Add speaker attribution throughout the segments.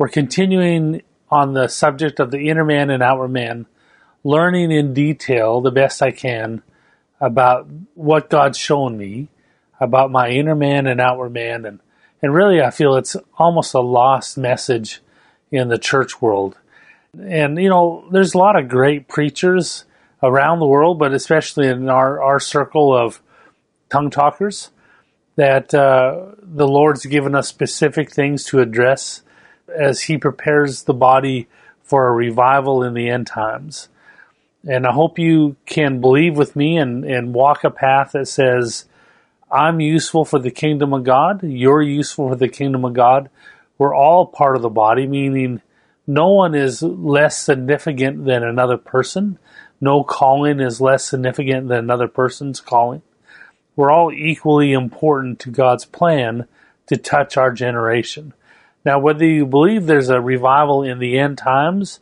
Speaker 1: We're continuing on the subject of the inner man and outward man, learning in detail the best I can about what God's shown me about my inner man and outward man. And really, I feel it's almost a lost message in the church world. And, there's a lot of great preachers around the world, but especially in our circle of tongue talkers, that the Lord's given us specific things to address as He prepares the body for a revival in the end times. And I hope you can believe with me and walk a path that says, I'm useful for the kingdom of God. You're useful for the kingdom of God. We're all part of the body, meaning no one is less significant than another person. No calling is less significant than another person's calling. We're all equally important to God's plan to touch our generation. Now, whether you believe there's a revival in the end times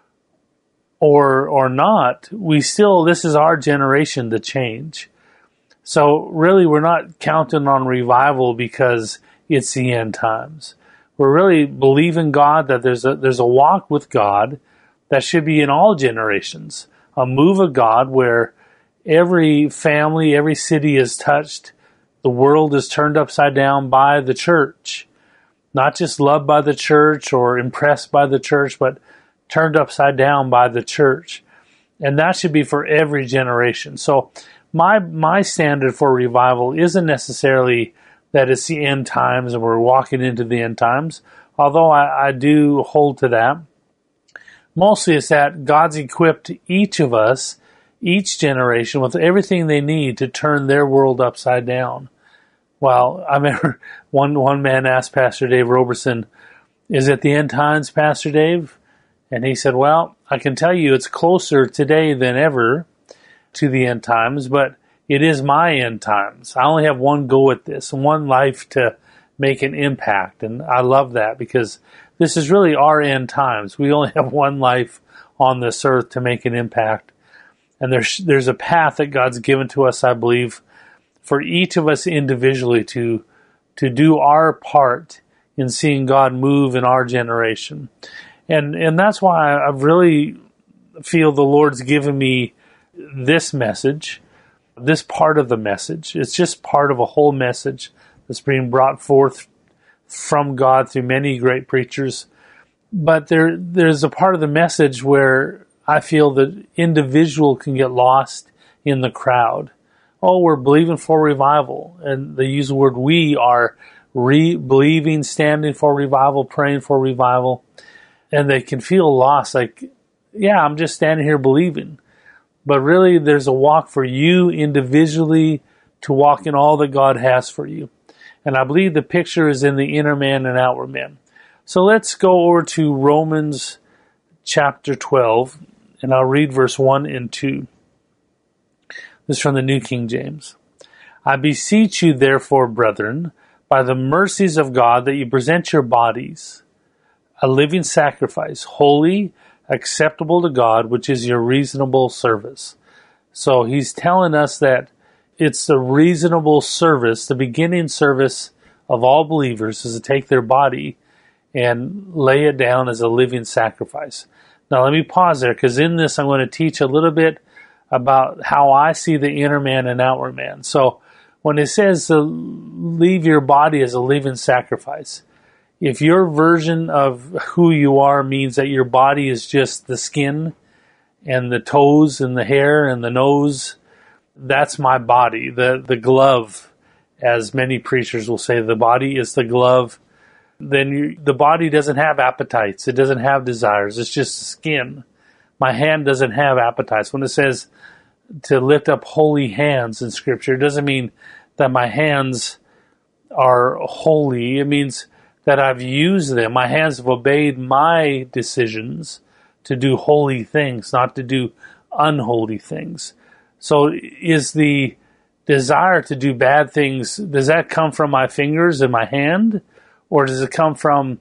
Speaker 1: or not, this is our generation to change. So really, we're not counting on revival because it's the end times. We're really believing God that there's a walk with God that should be in all generations. A move of God where every family, every city is touched. The world is turned upside down by the church. Not just loved by the church or impressed by the church, but turned upside down by the church. And that should be for every generation. So my standard for revival isn't necessarily that it's the end times and we're walking into the end times, although I do hold to that. Mostly it's that God's equipped each of us, each generation, with everything they need to turn their world upside down. Well, I remember one man asked Pastor Dave Roberson, is it the end times, Pastor Dave? And he said, well, I can tell you it's closer today than ever to the end times, but it is my end times. I only have one go at this, one life to make an impact. And I love that because this is really our end times. We only have one life on this earth to make an impact. And there's a path that God's given to us, I believe, for each of us individually to do our part in seeing God move in our generation. And that's why I really feel the Lord's given me this message, this part of the message. It's just part of a whole message that's being brought forth from God through many great preachers. But there's a part of the message where I feel that individual can get lost in the crowd. Oh, we're believing for revival. And they use the word we are believing, standing for revival, praying for revival. And they can feel lost, like, yeah, I'm just standing here believing. But really, there's a walk for you individually to walk in all that God has for you. And I believe the picture is in the inner man and outward man. So let's go over to Romans chapter 12, and I'll read verse 1 and 2. This is from the New King James. I beseech you, therefore, brethren, by the mercies of God, that you present your bodies a living sacrifice, holy, acceptable to God, which is your reasonable service. So he's telling us that it's the reasonable service, the beginning service of all believers is to take their body and lay it down as a living sacrifice. Now let me pause there, because in this I'm going to teach a little bit about how I see the inner man and outward man. So when it says to leave your body as a living sacrifice, if your version of who you are means that your body is just the skin and the toes and the hair and the nose, that's my body. The glove, as many preachers will say, the body is the glove. Then the body doesn't have appetites. It doesn't have desires. It's just skin. My hand doesn't have appetites. When it says to lift up holy hands in Scripture, it doesn't mean that my hands are holy. It means that I've used them. My hands have obeyed my decisions to do holy things, not to do unholy things. So is the desire to do bad things, does that come from my fingers and my hand? Or does it come from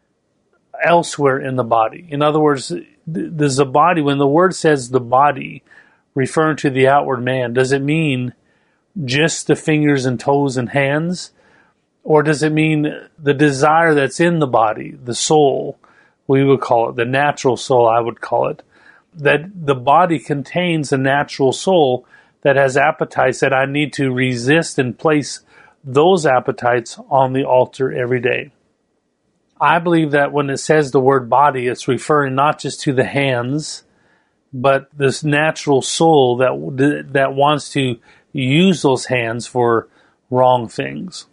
Speaker 1: elsewhere in the body? In other words, does the body, when the word says the body, referring to the outward man, does it mean just the fingers and toes and hands? Or does it mean the desire that's in the body, the soul, we would call it, the natural soul, I would call it, that the body contains a natural soul that has appetites that I need to resist and place those appetites on the altar every day. I believe that when it says the word body, it's referring not just to the hands, but this natural soul that wants to use those hands for wrong things.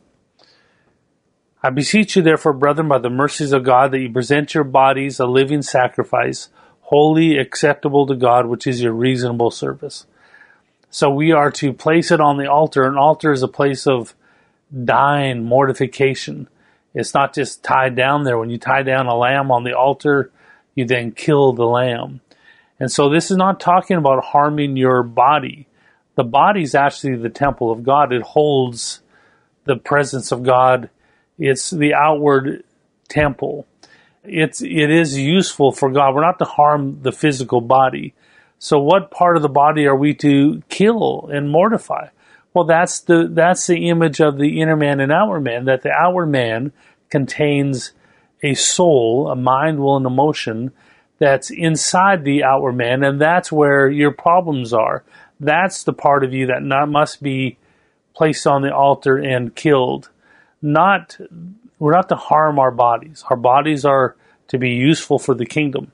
Speaker 1: I beseech you, therefore, brethren, by the mercies of God, that you present your bodies a living sacrifice, holy, acceptable to God, which is your reasonable service. So we are to place it on the altar. An altar is a place of dying, mortification. It's not just tied down there. When you tie down a lamb on the altar, you then kill the lamb. And so this is not talking about harming your body. The body is actually the temple of God. It holds the presence of God. It's the outward temple. It is useful for God. We're not to harm the physical body. So what part of the body are we to kill and mortify? Well, that's the image of the inner man and outward man, that the outward man contains a soul, a mind, will, and emotion that's inside the outward man, and that's where your problems are. That's the part of you that must be placed on the altar and killed. We're not to harm our bodies. Our bodies are to be useful for the kingdom.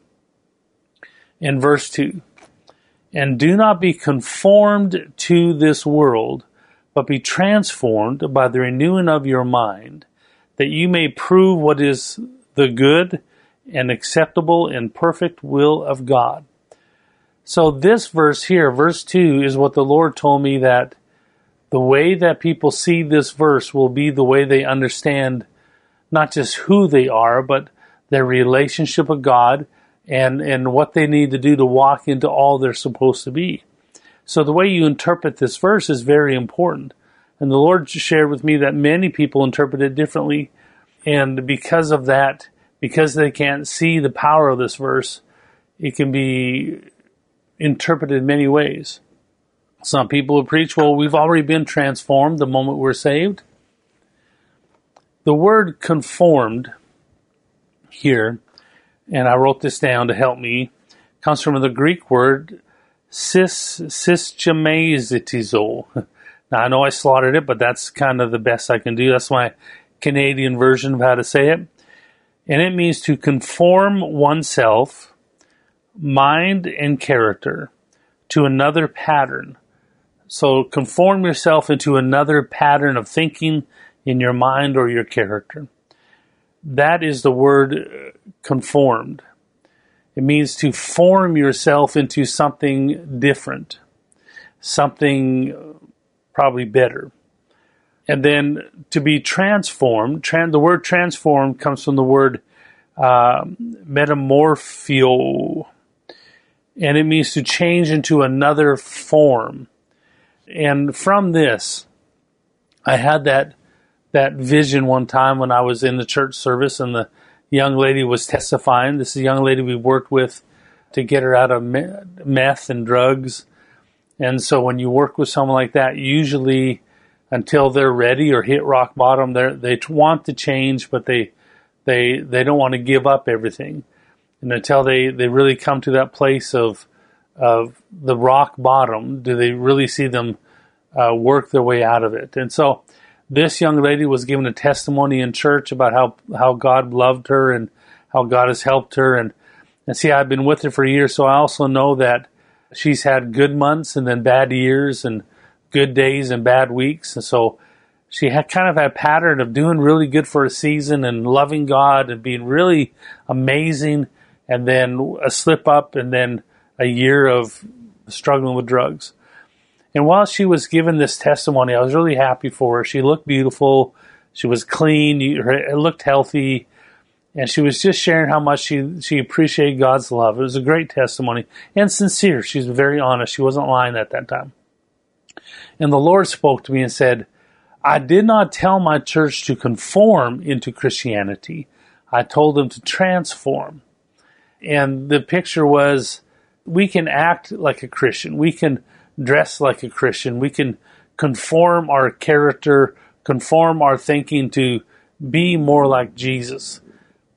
Speaker 1: In verse 2, and do not be conformed to this world, but be transformed by the renewing of your mind, that you may prove what is the good and acceptable and perfect will of God. So this verse here, verse 2, is what the Lord told me, that the way that people see this verse will be the way they understand not just who they are, but their relationship with God and what they need to do to walk into all they're supposed to be. So the way you interpret this verse is very important. And the Lord shared with me that many people interpret it differently. And because of that, because they can't see the power of this verse, it can be interpreted many ways. Some people would preach, well, we've already been transformed the moment we're saved. The word conformed here, and I wrote this down to help me, comes from the Greek word systematizo. Now, I know I slaughtered it, but that's kind of the best I can do. That's my Canadian version of how to say it. And it means to conform oneself, mind and character, to another pattern. So conform yourself into another pattern of thinking in your mind or your character. That is the word conformed. It means to form yourself into something different, something probably better. And then to be transformed, the word transformed comes from the word metamorphio, and it means to change into another form. And from this, I had that vision one time when I was in the church service, and the young lady was testifying. This is a young lady we worked with to get her out of meth and drugs. And so when you work with someone like that, usually until they're ready or hit rock bottom, they want to change, but they don't want to give up everything. And until they really come to that place of the rock bottom, do they really see them work their way out of it. And so this young lady was given a testimony in church about how God loved her and how God has helped her. And see, I've been with her for years, so I also know that she's had good months and then bad years and good days and bad weeks. And so she had kind of had a pattern of doing really good for a season and loving God and being really amazing, and then a slip up and then a year of struggling with drugs. And while she was given this testimony, I was really happy for her. She looked beautiful. She was clean. It looked healthy. And she was just sharing how much she appreciated God's love. It was a great testimony and sincere. She's very honest. She wasn't lying at that time. And the Lord spoke to me and said, I did not tell my church to conform into Christianity. I told them to transform. And the picture was, we can act like a Christian. We can dress like a Christian. We can conform our character, conform our thinking to be more like Jesus.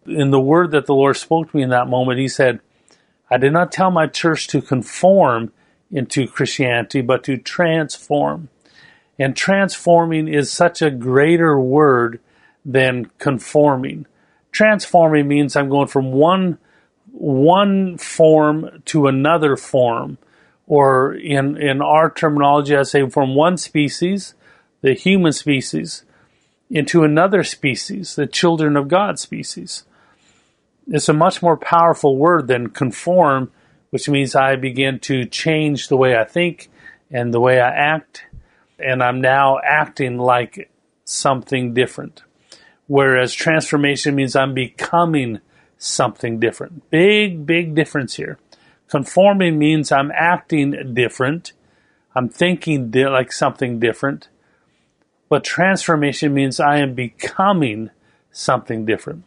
Speaker 1: in the word that the Lord spoke to me in that moment, he said, I did not tell my church to conform into Christianity, but to transform. And transforming is such a greater word than conforming. Transforming means I'm going from one form to another form, or in our terminology, I say from one species, the human species, into another species, the children of God species. It's a much more powerful word than conform, which means I begin to change the way I think and the way I act, and I'm now acting like something different. Whereas transformation means I'm becoming something different. Big, big difference here. Conforming means I'm acting different. I'm thinking like something different. But transformation means I am becoming something different.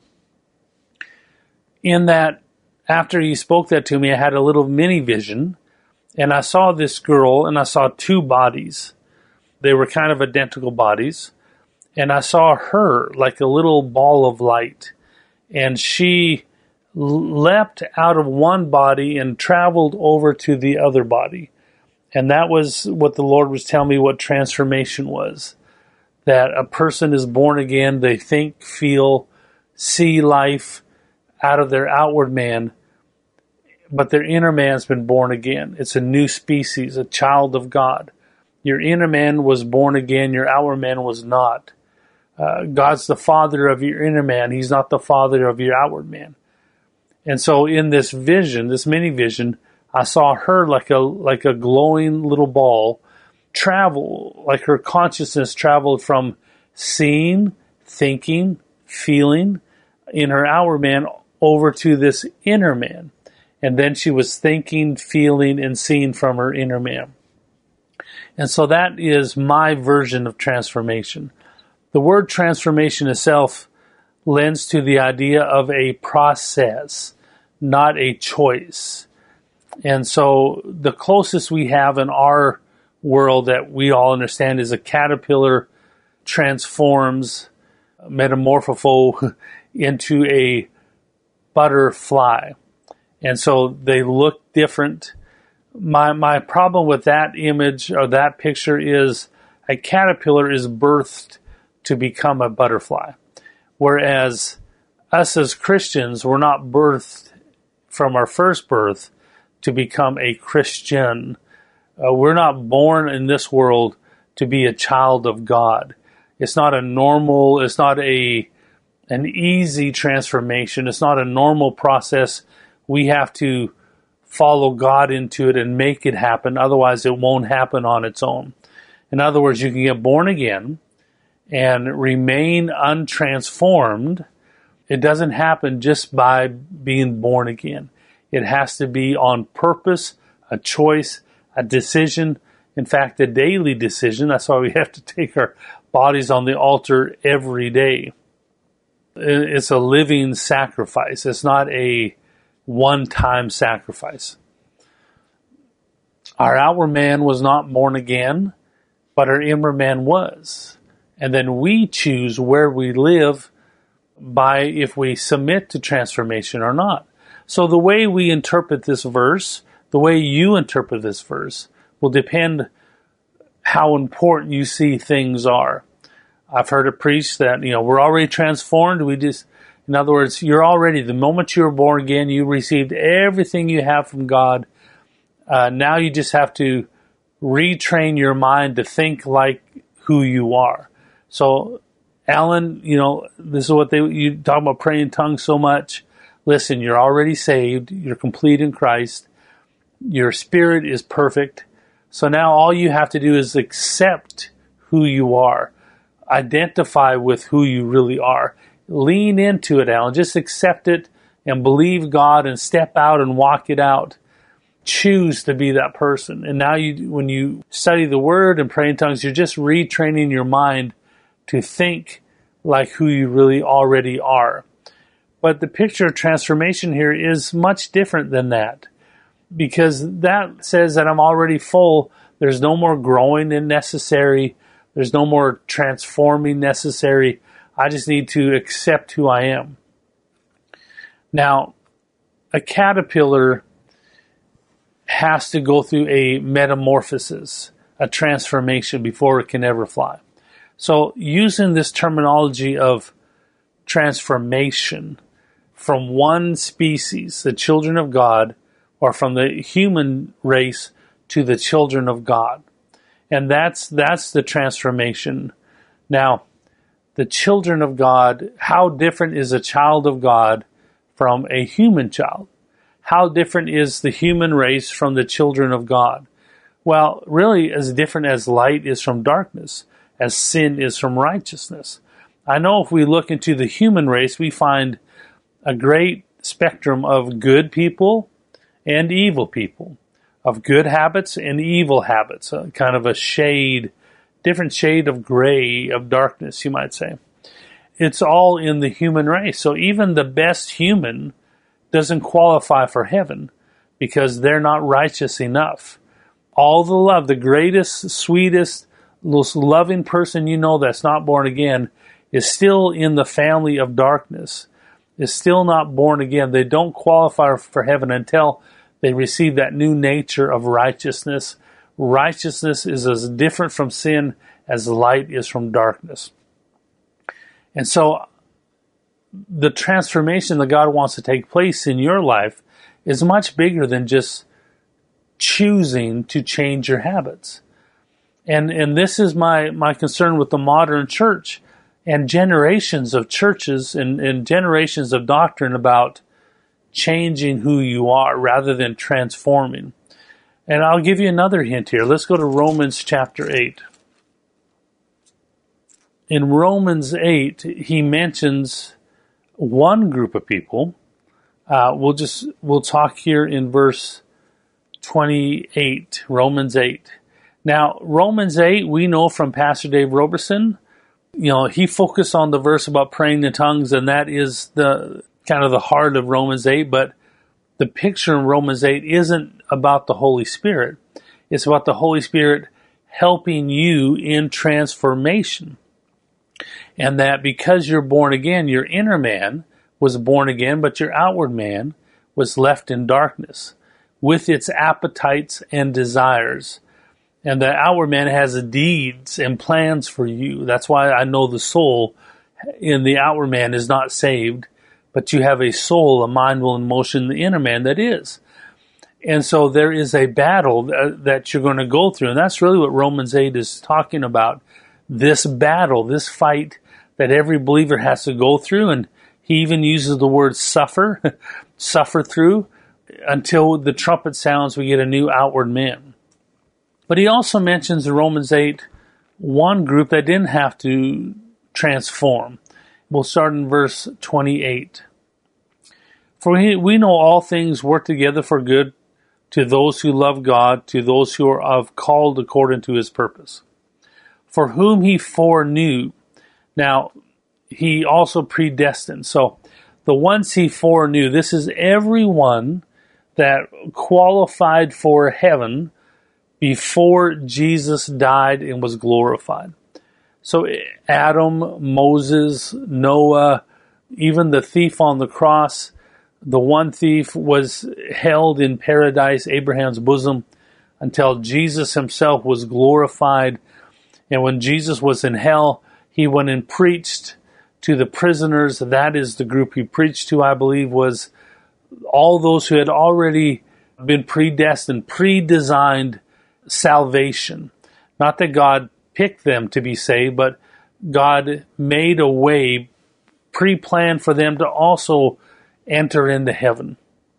Speaker 1: In that, after he spoke that to me, I had a little mini vision, and I saw this girl, and I saw two bodies. They were kind of identical bodies, and I saw her like a little ball of light, and she leapt out of one body and traveled over to the other body. And that was what the Lord was telling me what transformation was. That a person is born again, they think, feel, see life out of their outward man, but their inner man's been born again. It's a new species, a child of God. Your inner man was born again, your outward man was not. God's the father of your inner man. He's not the father of your outward man. And so in this vision, this mini vision, I saw her like a glowing little ball travel, like her consciousness traveled from seeing, thinking, feeling in her outward man over to this inner man. And then she was thinking, feeling, and seeing from her inner man. And so that is my version of transformation. The word transformation itself lends to the idea of a process, not a choice. And so the closest we have in our world that we all understand is a caterpillar transforms, metamorpho, into a butterfly. And so they look different. My problem with that image or that picture is a caterpillar is birthed to become a butterfly. Whereas us as Christians, we're not birthed from our first birth to become a Christian. We're not born in this world to be a child of God. It's not an easy transformation. It's not a normal process. We have to follow God into it and make it happen. Otherwise, it won't happen on its own. In other words, you can get born again and remain untransformed. It doesn't happen just by being born again. It has to be on purpose, a choice, a decision. In fact, a daily decision. That's why we have to take our bodies on the altar every day. It's a living sacrifice. It's not a one-time sacrifice. Our outward man was not born again, but our inner man was. And then we choose where we live by if we submit to transformation or not. So the way we interpret this verse, the way you interpret this verse, will depend how important you see things are. I've heard it preached that, we're already transformed. In other words, the moment you were born again, you received everything you have from God. Now you just have to retrain your mind to think like who you are. So, Alan, this is what you talk about praying in tongues so much. Listen, you're already saved. You're complete in Christ. Your spirit is perfect. So now all you have to do is accept who you are. Identify with who you really are. Lean into it, Alan. Just accept it and believe God and step out and walk it out. Choose to be that person. And now when you study the Word and pray in tongues, you're just retraining your mind to think like who you really already are. But the picture of transformation here is much different than that, because that says that I'm already full. There's no more growing necessary. There's no more transforming necessary. I just need to accept who I am. Now, a caterpillar has to go through a metamorphosis, a transformation before it can ever fly. So using this terminology of transformation from one species, the children of God, or from the human race to the children of God. And that's the transformation. Now, the children of God, how different is a child of God from a human child? How different is the human race from the children of God? Well, really as different as light is from darkness, as sin is from righteousness. I know if we look into the human race, we find a great spectrum of good people and evil people, of good habits and evil habits, kind of a different shade of gray, of darkness, you might say. It's all in the human race. So even the best human doesn't qualify for heaven because they're not righteous enough. All the love, the greatest, sweetest, most loving person you know that's not born again is still in the family of darkness, is still not born again. They don't qualify for heaven until they receive that new nature of righteousness. Righteousness is as different from sin as light is from darkness. And so the transformation that God wants to take place in your life is much bigger than just choosing to change your habits. And this is my concern with the modern church and generations of churches and generations of doctrine about changing who you are rather than transforming. And I'll give you another hint here. Let's go to Romans chapter 8. In Romans 8, he mentions one group of people. We'll talk here in verse 28, Romans 8. Now, Romans 8, we know from Pastor Dave Roberson, he focused on the verse about praying in tongues, and that is the kind of the heart of Romans 8, but the picture in Romans 8 isn't about the Holy Spirit. It's about the Holy Spirit helping you in transformation. And that because you're born again, your inner man was born again, but your outward man was left in darkness with its appetites and desires. And the outward man has deeds and plans for you. That's why I know the soul in the outward man is not saved, but you have a soul, a mind, will, and emotion in the inner man that is. And so there is a battle that you're going to go through. And that's really what Romans 8 is talking about. This battle, this fight that every believer has to go through. And he even uses the word suffer, suffer through, until the trumpet sounds, we get a new outward man. But he also mentions in Romans 8 one group that didn't have to transform. We'll start in verse 28. For we know all things work together for good to those who love God, to those who are called according to his purpose. For whom he foreknew. Now, he also predestined. So, the ones he foreknew, this is everyone that qualified for heaven before Jesus died and was glorified. So Adam, Moses, Noah, even the thief on the cross, the one thief was held in paradise, Abraham's bosom, until Jesus himself was glorified. And when Jesus was in hell, he went and preached to the prisoners. That is the group he preached to, I believe, was all those who had already been predestined, pre-designed salvation. Not that God picked them to be saved, but God made a way, pre-planned for them to also enter into heaven.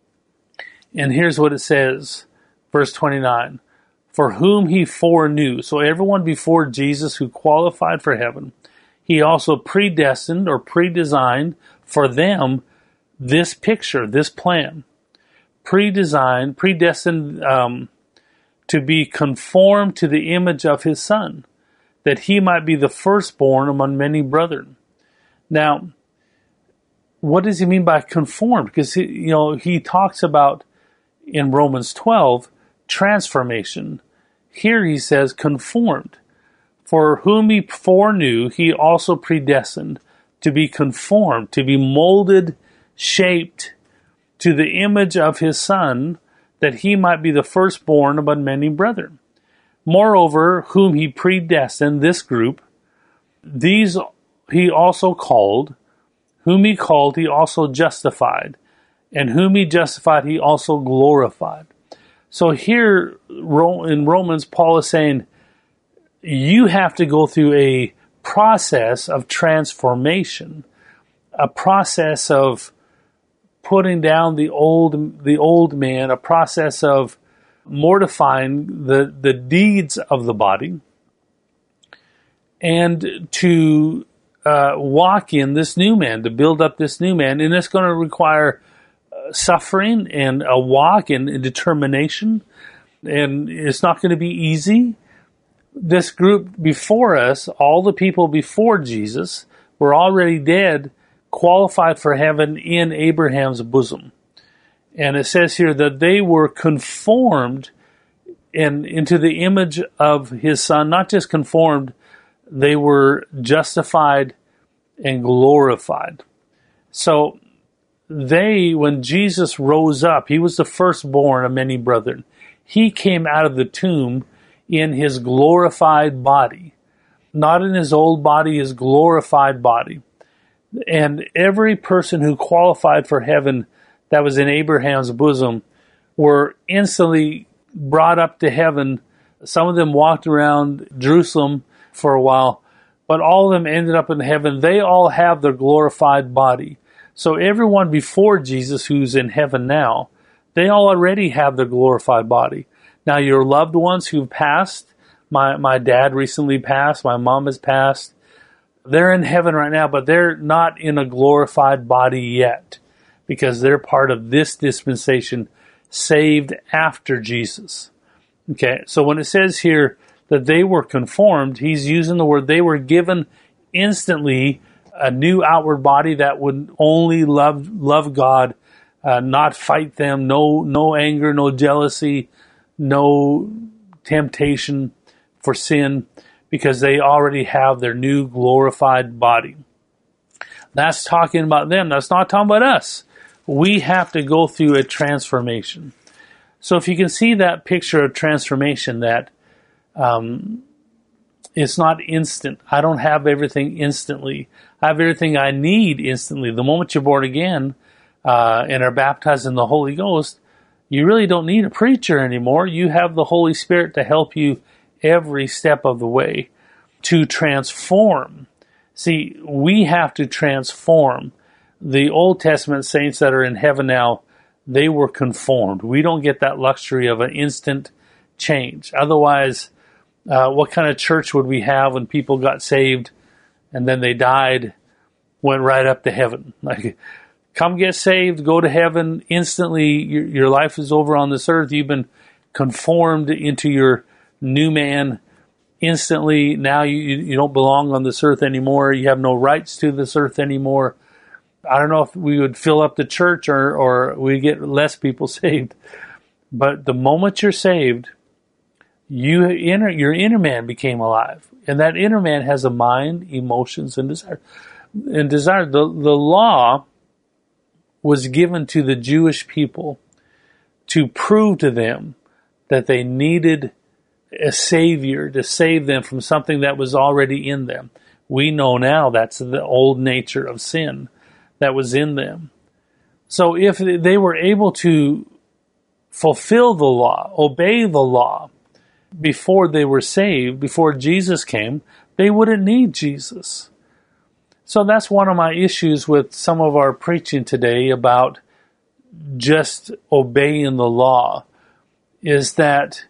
Speaker 1: And here's what it says, verse 29. For whom he foreknew. So everyone before Jesus who qualified for heaven, he also predestined or predesigned for them this picture, this plan. Predestined to be conformed to the image of his Son, that he might be the firstborn among many brethren. Now, what does he mean by conformed? Because he talks about in Romans 12 transformation. Here he says conformed. For whom he foreknew, he also predestined to be conformed, to be molded, shaped to the image of his Son, that he might be the firstborn among many brethren. Moreover, whom he predestined, this group, these he also called. Whom he called, he also justified. And whom he justified, he also glorified. So here in Romans, Paul is saying, you have to go through a process of transformation, a process of putting down the old man, a process of mortifying the deeds of the body, and to walk in this new man, to build up this new man. And it's going to require suffering and a walk and determination. And it's not going to be easy. This group before us, all the people before Jesus, were already dead, qualified for heaven in Abraham's bosom. And it says here that they were conformed into the image of his Son. Not just conformed, they were justified and glorified. So when Jesus rose up, he was the firstborn of many brethren. He came out of the tomb in his glorified body. Not in his old body, his glorified body. And every person who qualified for heaven that was in Abraham's bosom were instantly brought up to heaven. Some of them walked around Jerusalem for a while, but all of them ended up in heaven. They all have their glorified body. So everyone before Jesus who's in heaven now, they all already have their glorified body. Now your loved ones who've passed, my dad recently passed, my mom has passed, they're in heaven right now, but they're not in a glorified body yet because they're part of this dispensation, saved after Jesus. Okay, so when it says here that they were conformed, he's using the word they were given instantly a new outward body that would only love God, not fight them, no anger, no jealousy, no temptation for sin, because they already have their new glorified body. That's talking about them. That's not talking about us. We have to go through a transformation. So if you can see that picture of transformation, that it's not instant. I don't have everything instantly. I have everything I need instantly. The moment you're born again and are baptized in the Holy Ghost, you really don't need a preacher anymore. You have the Holy Spirit to help you every step of the way to transform. See, we have to transform. The Old Testament saints that are in heaven now, they were conformed. We don't get that luxury of an instant change. Otherwise, what kind of church would we have when people got saved and then they died, went right up to heaven? Like, come get saved, go to heaven, instantly your life is over on this earth. You've been conformed into your new man instantly. Now you don't belong on this earth anymore. You have no rights to this earth anymore. I don't know if we would fill up the church or we get less people saved. But the moment you're saved, your inner man became alive. And that inner man has a mind, emotions, and desire. The law was given to the Jewish people to prove to them that they needed a savior to save them from something that was already in them. We know now that's the old nature of sin that was in them. So if they were able to fulfill the law, obey the law, before they were saved, before Jesus came, they wouldn't need Jesus. So that's one of my issues with some of our preaching today about just obeying the law, is that,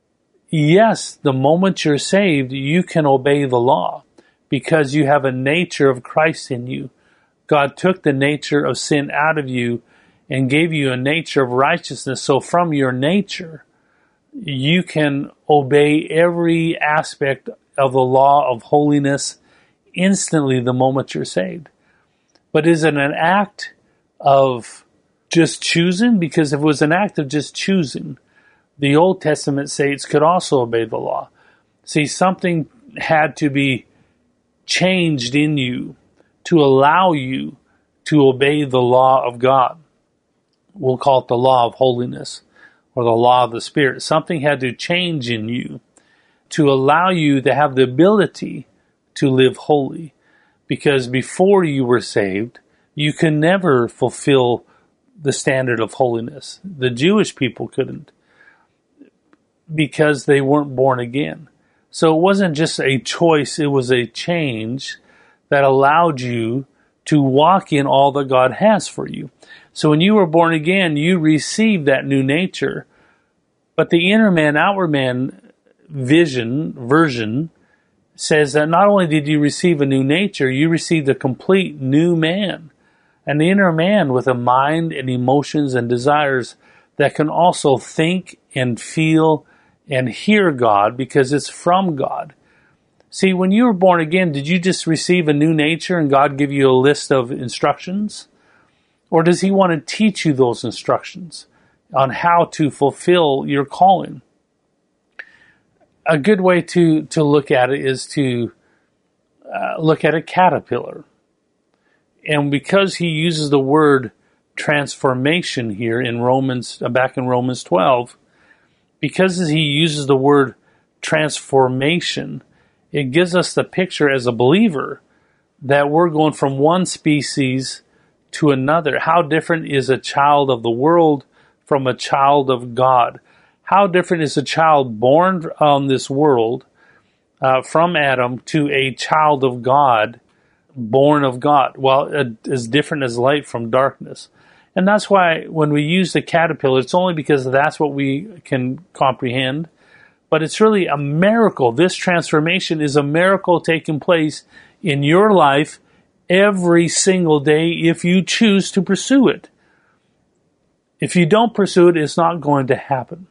Speaker 1: yes, the moment you're saved, you can obey the law because you have a nature of Christ in you. God took the nature of sin out of you and gave you a nature of righteousness. So from your nature, you can obey every aspect of the law of holiness instantly the moment you're saved. But is it an act of just choosing? Because if it was an act of just choosing, the Old Testament saints could also obey the law. See, something had to be changed in you to allow you to obey the law of God. We'll call it the law of holiness or the law of the Spirit. Something had to change in you to allow you to have the ability to live holy. Because before you were saved, you can never fulfill the standard of holiness. The Jewish people couldn't because they weren't born again. So it wasn't just a choice, it was a change that allowed you to walk in all that God has for you. So when you were born again, you received that new nature. But the inner man, outward man version says that not only did you receive a new nature, you received a complete new man. An inner man with a mind and emotions and desires that can also think and feel and hear God because it's from God. See, when you were born again, did you just receive a new nature and God give you a list of instructions? Or does He want to teach you those instructions on how to fulfill your calling? A good way to look at it is to look at a caterpillar. And because He uses the word transformation here in back in Romans 12, because He uses the word transformation, it gives us the picture as a believer that we're going from one species to another. How different is a child of the world from a child of God? How different is a child born on this world from Adam to a child of God, born of God? Well, as different as light from darkness. And that's why when we use the caterpillar, it's only because that's what we can comprehend. But it's really a miracle. This transformation is a miracle taking place in your life every single day if you choose to pursue it. If you don't pursue it, it's not going to happen.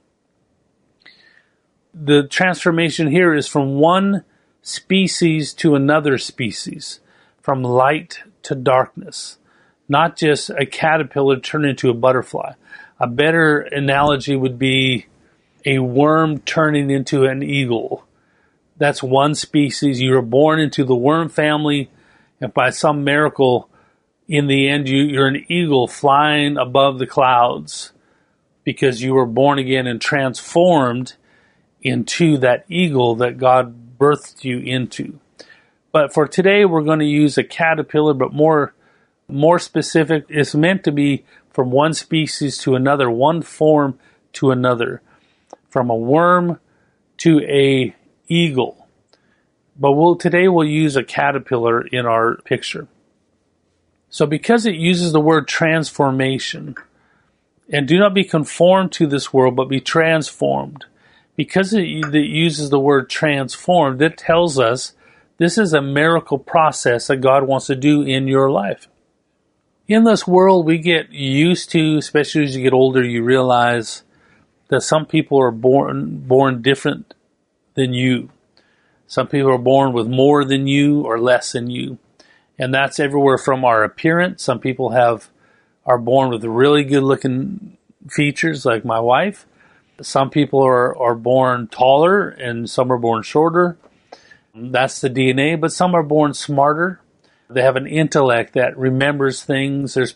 Speaker 1: The transformation here is from one species to another species, from light to darkness. Not just a caterpillar turned into a butterfly. A better analogy would be a worm turning into an eagle. That's one species. You were born into the worm family, and by some miracle, in the end, you're an eagle flying above the clouds because you were born again and transformed into that eagle that God birthed you into. But for today, we're going to use a caterpillar, but more specific. It's meant to be from one species to another, one form to another, from a worm to a eagle. But today we'll use a caterpillar in our picture. So because it uses the word transformation, and do not be conformed to this world, but be transformed. Because it uses the word transformed, it tells us this is a miracle process that God wants to do in your life. In this world, we get used to, especially as you get older, you realize that some people are born different than you. Some people are born with more than you or less than you. And that's everywhere from our appearance. Some people are born with really good looking features, like my wife. Some people are born taller and some are born shorter. That's the DNA, but some are born smarter. They have an intellect that remembers things. There's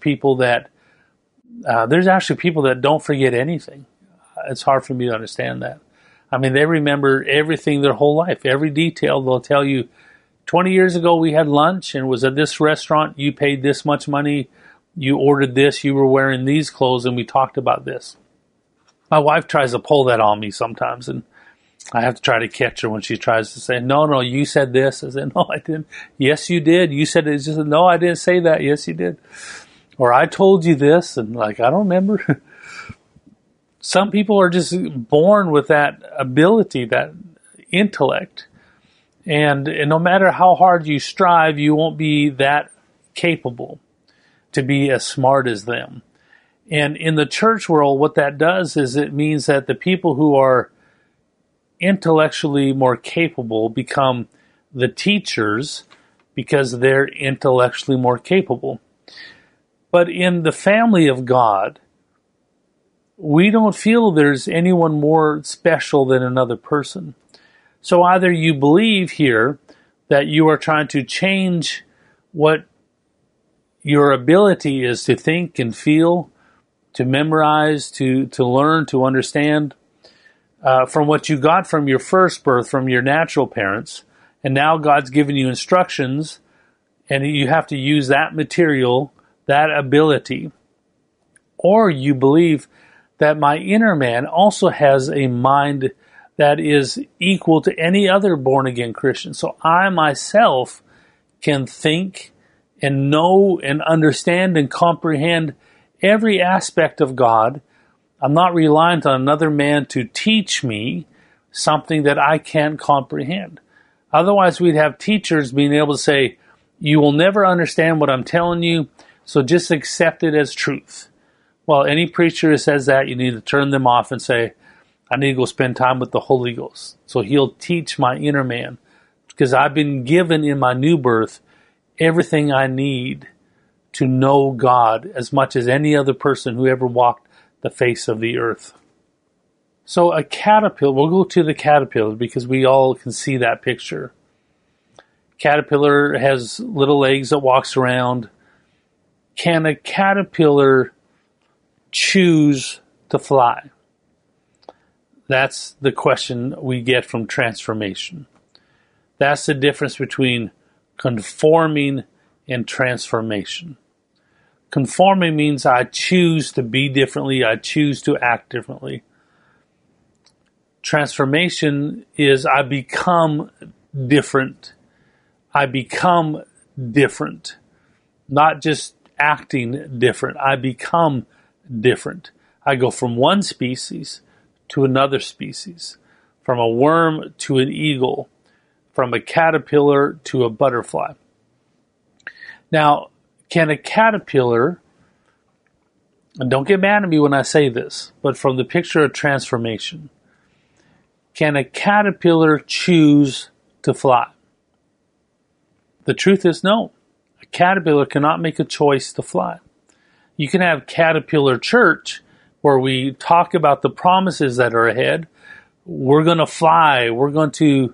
Speaker 1: actually people that don't forget anything. It's hard for me to understand that. I mean, they remember everything their whole life, every detail. They'll tell you, 20 years ago we had lunch and it was at this restaurant. You paid this much money. You ordered this. You were wearing these clothes and we talked about this. My wife tries to pull that on me sometimes, and I have to try to catch her when she tries to say, no, you said this. I said, no, I didn't. Yes, you did. You said it. She said, no, I didn't say that. Yes, you did. Or I told you this, and I don't remember. Some people are just born with that ability, that intellect. And no matter how hard you strive, you won't be that capable to be as smart as them. And in the church world, what that does is it means that the people who are intellectually more capable become the teachers because they're intellectually more capable. But in the family of God, we don't feel there's anyone more special than another person. So either you believe here that you are trying to change what your ability is to think and feel, to memorize, to learn, to understand from what you got from your first birth, from your natural parents. And now God's given you instructions, and you have to use that material, that ability. Or you believe that my inner man also has a mind that is equal to any other born-again Christian. So I myself can think and know and understand and comprehend every aspect of God. I'm not reliant on another man to teach me something that I can't comprehend. Otherwise, we'd have teachers being able to say, you will never understand what I'm telling you, so just accept it as truth. Well, any preacher who says that, you need to turn them off and say, I need to go spend time with the Holy Ghost. So he'll teach my inner man, because I've been given in my new birth everything I need to know God as much as any other person who ever walked the face of the earth. So a caterpillar, we'll go to the caterpillar because we all can see that picture. Caterpillar has little legs that walks around. Can a caterpillar choose to fly? That's the question we get from transformation. That's the difference between conforming and transformation. Conforming means I choose to be differently, I choose to act differently. Transformation is I become different. I become different. Not just acting different. I become different. I go from one species to another species. From a worm to an eagle. From a caterpillar to a butterfly. Now, can a caterpillar, and don't get mad at me when I say this, but from the picture of transformation, can a caterpillar choose to fly? The truth is no. A caterpillar cannot make a choice to fly. You can have caterpillar church where we talk about the promises that are ahead. We're going to fly. We're going to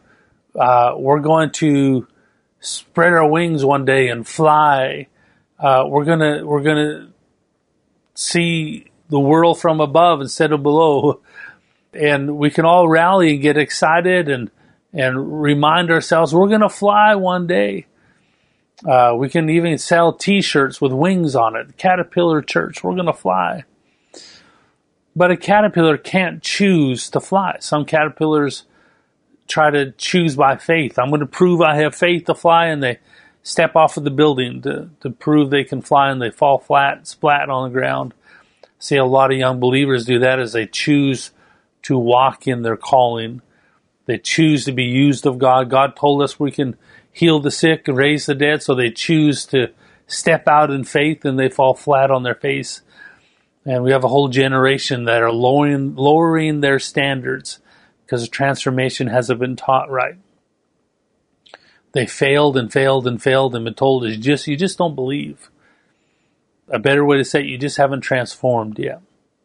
Speaker 1: spread our wings one day and fly. We're gonna see the world from above instead of below, and we can all rally and get excited and remind ourselves we're gonna fly one day. We can even sell T-shirts with wings on it. Caterpillar Church, we're gonna fly. But a caterpillar can't choose to fly. Some caterpillars try to choose by faith. I'm going to prove I have faith to fly, and they step off of the building to prove they can fly, and they fall flat, splat on the ground. See, a lot of young believers do that as they choose to walk in their calling. They choose to be used of God. God told us we can heal the sick and raise the dead, so they choose to step out in faith, and they fall flat on their face. And we have a whole generation that are lowering their standards because the transformation hasn't been taught right. They failed and failed and failed and been told you just don't believe. A better way to say it, you just haven't transformed yet.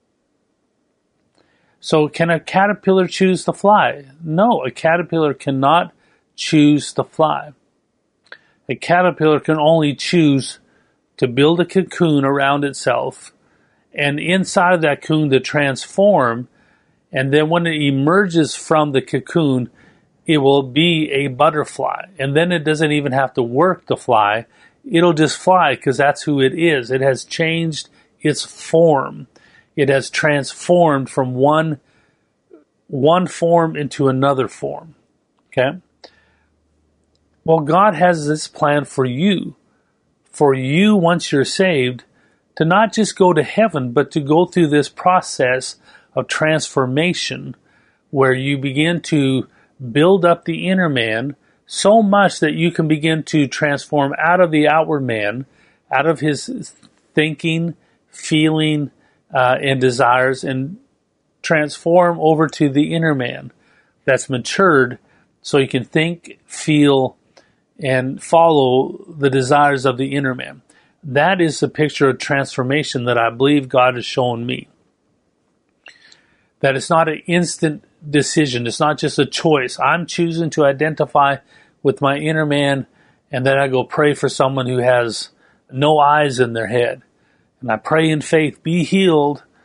Speaker 1: So can a caterpillar choose to fly? No, a caterpillar cannot choose to fly. A caterpillar can only choose to build a cocoon around itself, and inside of that cocoon to transform. And then when it emerges from the cocoon, it will be a butterfly. And then it doesn't even have to work to fly. It'll just fly because that's who it is. It has changed its form. It has transformed from one form into another form. Okay? Well, God has this plan for you. For you, once you're saved, to not just go to heaven, but to go through this process of transformation where you begin to build up the inner man so much that you can begin to transform out of the outward man, out of his thinking, feeling, and desires, and transform over to the inner man that's matured so you can think, feel, and follow the desires of the inner man. That is the picture of transformation that I believe God has shown me. That it's not an instant decision. It's not just a choice. I'm choosing to identify with my inner man, and then I go pray for someone who has no eyes in their head. And I pray in faith, be healed.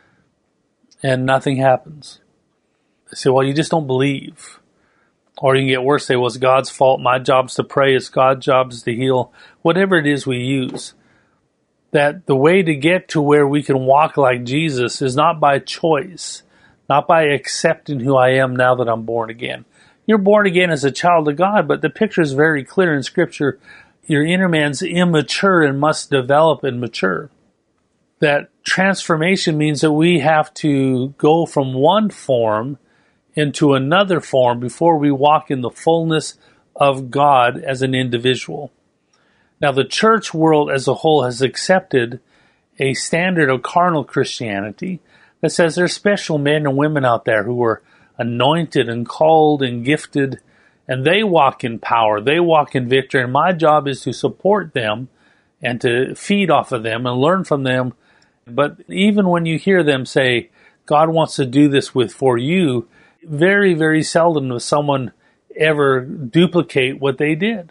Speaker 1: and nothing happens. They say, well, you just don't believe. Or you can get worse, say, well, it's God's fault. My job's to pray. It's God's job is to heal. Whatever it is we use. That the way to get to where we can walk like Jesus is not by choice, not by accepting who I am now that I'm born again. You're born again as a child of God, but the picture is very clear in Scripture. Your inner man's immature and must develop and mature. That transformation means that we have to go from one form into another form before we walk in the fullness of God as an individual. Now, the church world as a whole has accepted a standard of carnal Christianity that says there's special men and women out there who are anointed and called and gifted, and they walk in power, they walk in victory, and my job is to support them and to feed off of them and learn from them. But even when you hear them say, God wants to do this for you, very, very seldom does someone ever duplicate what they did.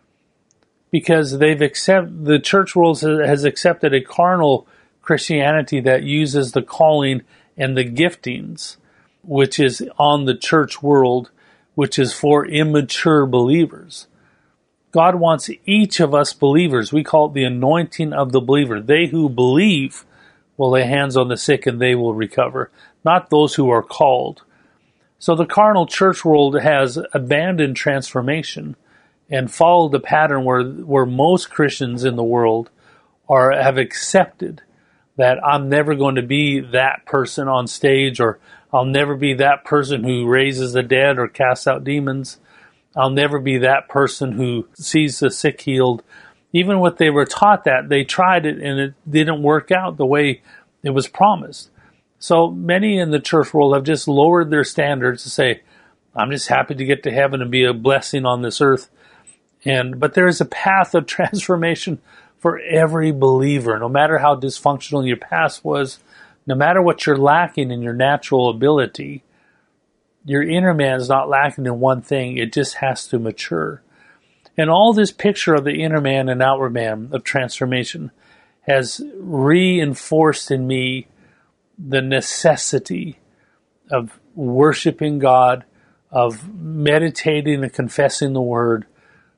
Speaker 1: Because the church world has accepted a carnal Christianity that uses the calling and the giftings, which is on the church world, which is for immature believers. God wants each of us believers, we call it the anointing of the believer. They who believe will lay hands on the sick and they will recover, not those who are called. So the carnal church world has abandoned transformation and followed the pattern where most Christians in the world have accepted that I'm never going to be that person on stage, or I'll never be that person who raises the dead or casts out demons. I'll never be that person who sees the sick healed. Even when they were taught that, they tried it and it didn't work out the way it was promised. So many in the church world have just lowered their standards to say, I'm just happy to get to heaven and be a blessing on this earth. But there is a path of transformation for every believer, no matter how dysfunctional your past was, no matter what you're lacking in your natural ability. Your inner man is not lacking in one thing, it just has to mature. And all this picture of the inner man and outward man of transformation has reinforced in me the necessity of worshiping God, of meditating and confessing the Word,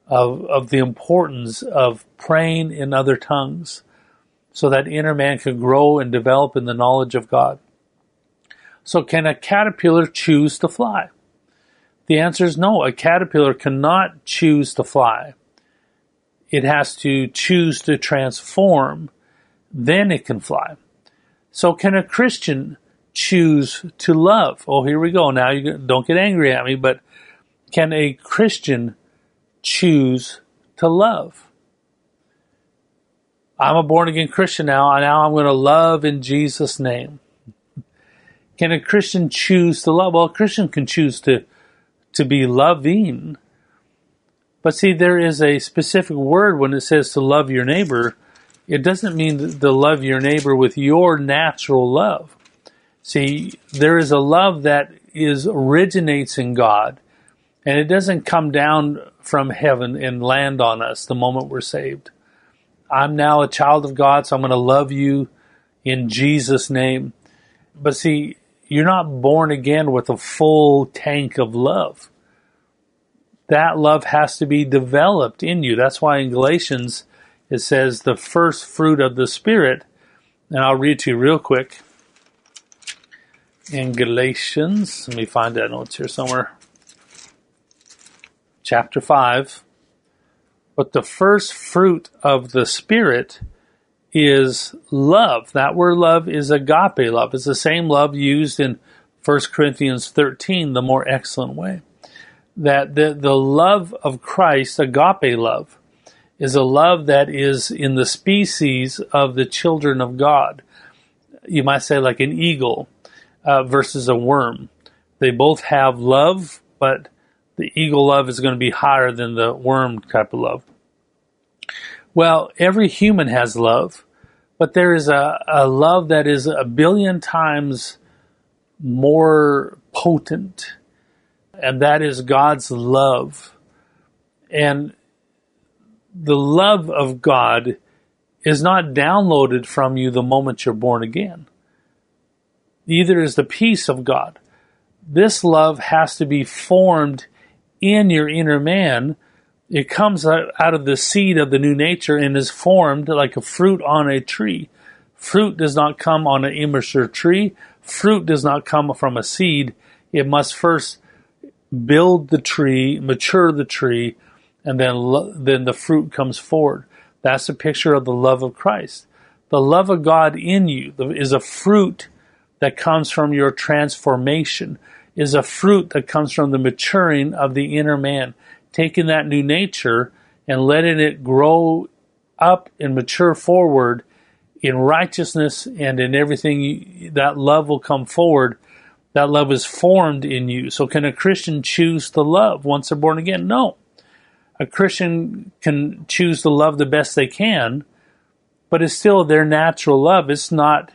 Speaker 1: of the importance of praying in other tongues so that inner man can grow and develop in the knowledge of God. So can a caterpillar choose to fly? The answer is no. A caterpillar cannot choose to fly. It has to choose to transform, then it can fly. So can a Christian choose to love? Oh, here we go. Now you don't get angry at me, but can a Christian choose to love? I'm a born-again Christian now, and now I'm going to love in Jesus' name. Can a Christian choose to love? Well, a Christian can choose to be loving. But see, there is a specific word when it says to love your neighbor. It doesn't mean to love your neighbor with your natural love. See, there is a love that originates in God, and it doesn't come down from heaven and land on us the moment we're saved. I'm now a child of God, so I'm going to love you in Jesus' name. But see, you're not born again with a full tank of love. That love has to be developed in you. That's why in Galatians it says the first fruit of the Spirit, and I'll read to you real quick. In Galatians, let me find that notes here somewhere. Chapter 5. But the first fruit of the Spirit is love. That word love is agape love. It's the same love used in 1 Corinthians 13, the more excellent way. That the love of Christ, agape love, is a love that is in the species of the children of God. You might say like an eagle versus a worm. They both have love, but the eagle love is going to be higher than the worm type of love. Well, every human has love, but there is a love that is 1 billion times more potent, and that is God's love. And the love of God is not downloaded from you the moment you're born again. Either is the peace of God. This love has to be formed in your inner man. It comes out of the seed of the new nature and is formed like a fruit on a tree. Fruit does not come on an immature tree. Fruit does not come from a seed. It must first build the tree, mature the tree, and then the fruit comes forward. That's a picture of the love of Christ. The love of God in you is a fruit that comes from your transformation, is a fruit that comes from the maturing of the inner man, taking that new nature and letting it grow up and mature forward in righteousness and in everything. That love will come forward. That love is formed in you. So can a Christian choose to love once they're born again? No. A Christian can choose to love the best they can, but it's still their natural love. It's not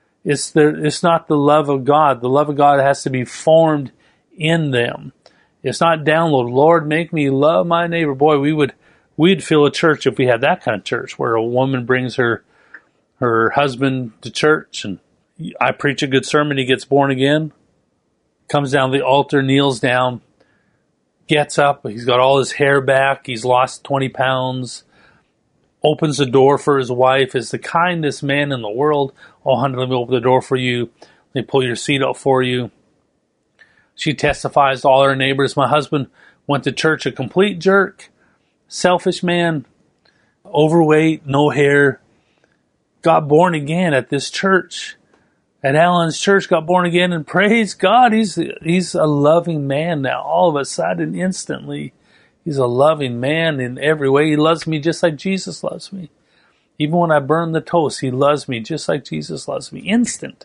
Speaker 1: the love of God. The love of God has to be formed in them. It's not downloaded. Lord, make me love my neighbor. Boy, we'd fill a church if we had that kind of church where a woman brings her husband to church and I preach a good sermon. He gets born again, comes down to the altar, kneels down, gets up. He's got all his hair back. He's lost 20 pounds. Opens the door for his wife. Is the kindest man in the world. Oh, honey, let me open the door for you. Let me pull your seat up for you. She testifies to all her neighbors. My husband went to church, a complete jerk, selfish man, overweight, no hair, got born again at this church, at Alan's church, got born again, and praise God, he's a loving man now. All of a sudden, instantly, he's a loving man in every way. He loves me just like Jesus loves me. Even when I burn the toast, he loves me just like Jesus loves me. Instant.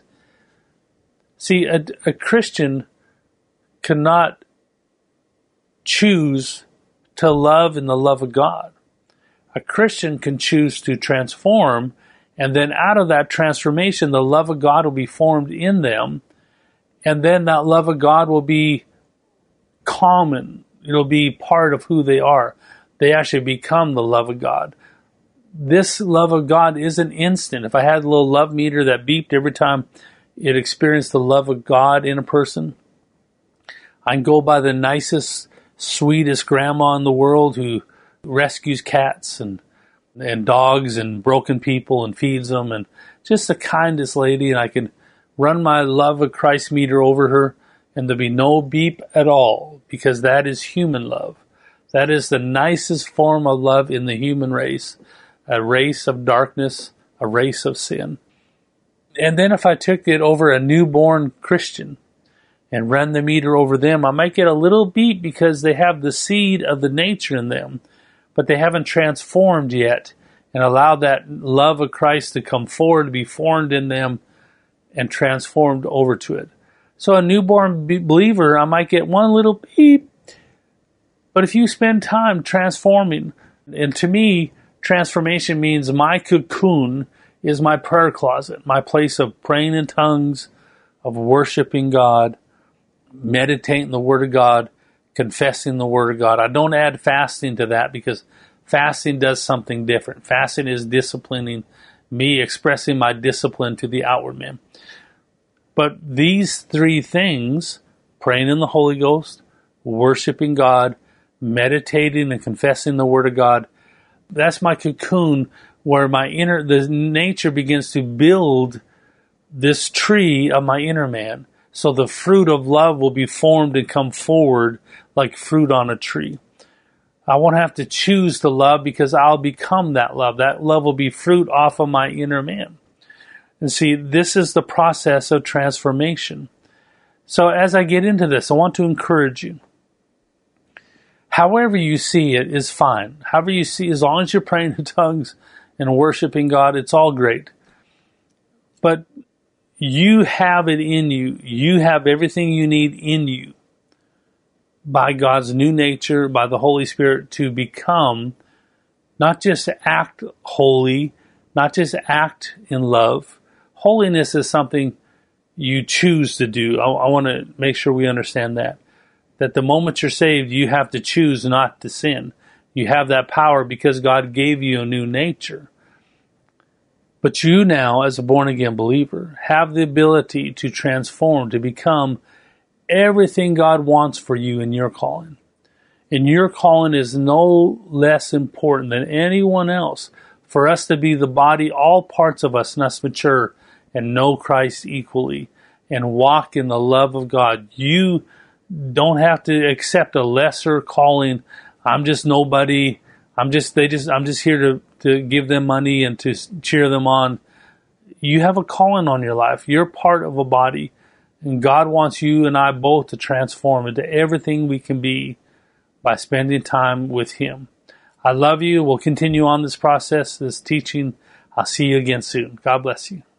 Speaker 1: See, a Christian cannot choose to love in the love of God. A Christian can choose to transform, and then out of that transformation, the love of God will be formed in them, and then that love of God will be common. It'll be part of who they are. They actually become the love of God. This love of God isn't instant. If I had a little love meter that beeped every time it experienced the love of God in a person, I can go by the nicest, sweetest grandma in the world who rescues cats and dogs and broken people and feeds them, and just the kindest lady, and I can run my love of Christ meter over her and there'll be no beep at all, because that is human love. That is the nicest form of love in the human race, a race of darkness, a race of sin. And then if I took it over a newborn Christian and ran the meter over them, I might get a little beep because they have the seed of the nature in them, but they haven't transformed yet and allowed that love of Christ to come forward, to be formed in them and transformed over to it. So a newborn believer, I might get one little beep, but if you spend time transforming, and to me, transformation means my cocoon is my prayer closet, my place of praying in tongues, of worshiping God, meditating the Word of God, confessing the Word of God. I don't add fasting to that because fasting does something different. Fasting is disciplining me, expressing my discipline to the outward man. But these three things, praying in the Holy Ghost, worshiping God, meditating and confessing the Word of God, that's my cocoon where the nature begins to build this tree of my inner man. So the fruit of love will be formed and come forward like fruit on a tree. I won't have to choose to love because I'll become that love. That love will be fruit off of my inner man. And see, this is the process of transformation. So as I get into this, I want to encourage you. However you see it is fine. However you see, as long as you're praying in tongues and worshiping God, it's all great. But you have it in you. You have everything you need in you by God's new nature, by the Holy Spirit, to become, not just act holy, not just act in love. Holiness is something you choose to do. I want to make sure we understand that. That the moment you're saved, you have to choose not to sin. You have that power because God gave you a new nature. But you now, as a born-again believer, have the ability to transform, to become everything God wants for you in your calling. And your calling is no less important than anyone else. For us to be the body, all parts of us must mature and know Christ equally and walk in the love of God. You don't have to accept a lesser calling. I'm just nobody. I'm just here to give them money and to cheer them on. You have a calling on your life. You're part of a body. And God wants you and I both to transform into everything we can be by spending time with Him. I love you. We'll continue on this process, this teaching. I'll see you again soon. God bless you.